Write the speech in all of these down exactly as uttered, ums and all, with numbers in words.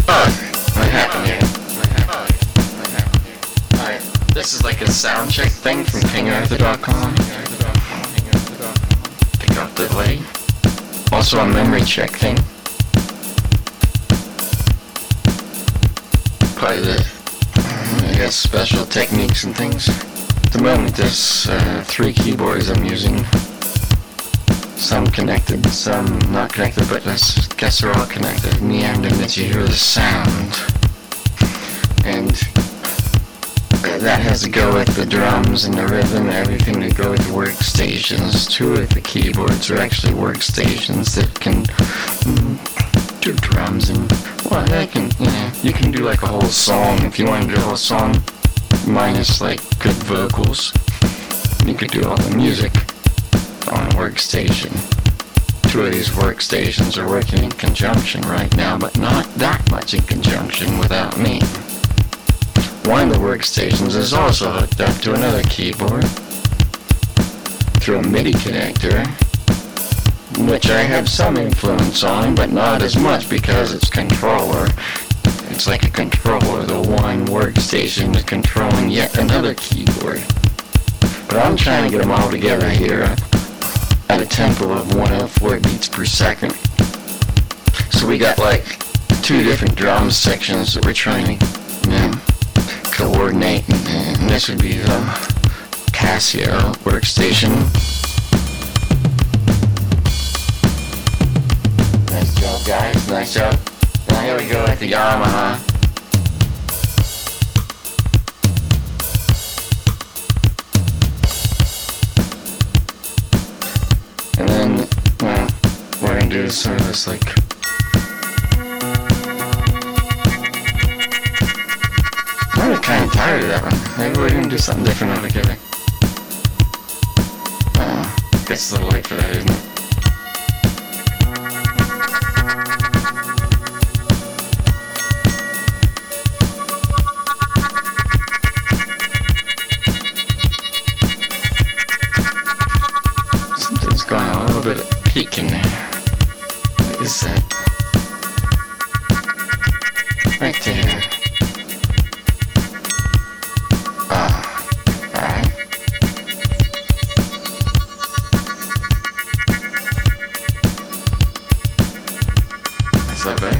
Oh, what happened here? What happened? What happened here? Alright, this is like a sound check thing from king arthur dot com. Pick up the delay. Also a memory check thing. Probably the, I guess, special techniques and things. At the moment there's uh, three keyboards I'm using. Some connected, some not connected, but I guess they're all connected. In the end, and that you hear the sound. And that has to go with the drums and the rhythm and everything to go with the workstations. Two of the keyboards are actually workstations that can mm, do drums and, well, they can, you know, you can do like a whole song if you want to do a whole song minus like good vocals. You could do all the music on a workstation. Two of these workstations are working in conjunction right now, but not that much in conjunction without me. One of the workstations is also hooked up to another keyboard through a MIDI connector, which I have some influence on, but not as much because it's controller. It's like a controller. The one workstation is controlling yet another keyboard. But I'm trying to get them all together here at a tempo of one oh four beats per second. So we got like two different drum sections that we're trying to, you know, coordinate, and, and this would be the Casio workstation. Nice job, guys, nice job. Now here we go with the Yamaha. And then, well, we're gonna do sort of this like, I'm really kind of tired of that one. Maybe we're gonna do something different altogether. Oh, it's a little late for that, isn't it? Something's going on, a little bit of peak in there. What is that? Right there. That way.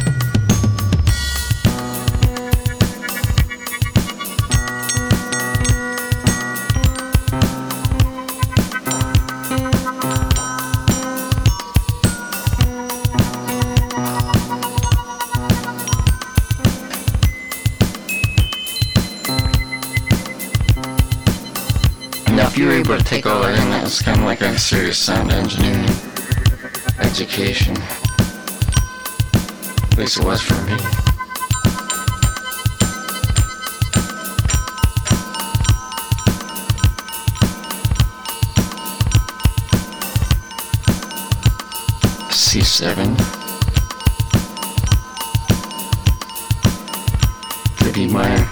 Now if you were able to take all that in, that's kind of like a serious sound engineering education. At least it was for me. C seven. The B minor.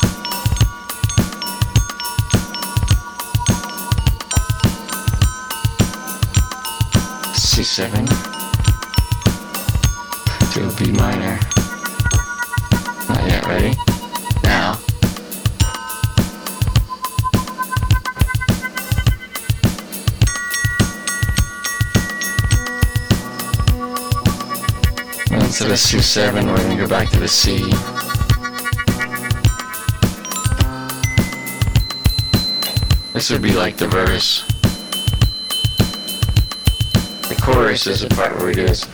C seven. To a B minor. Not yet, ready? Now. Well, instead of C seven, we're going to go back to the C. This would be like the verse. The chorus is the part where we do this.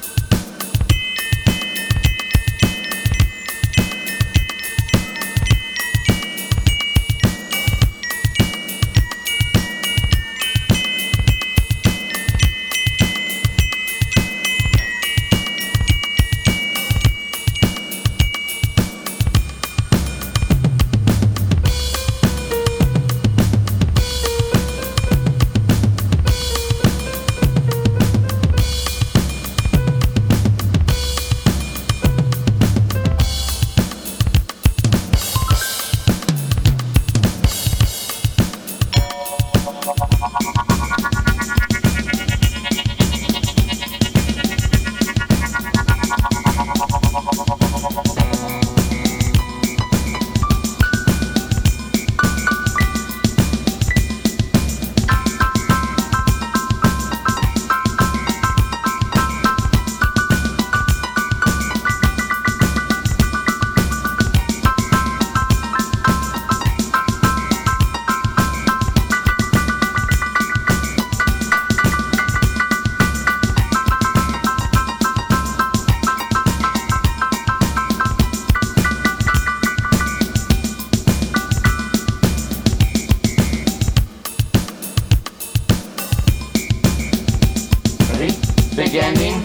Big ending.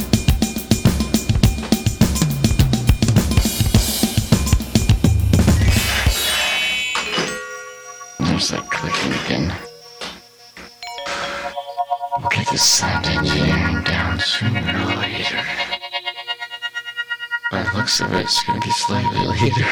There's that clicking again. We'll get this sound engineering down sooner or later. By the looks of it, it's gonna be slightly later.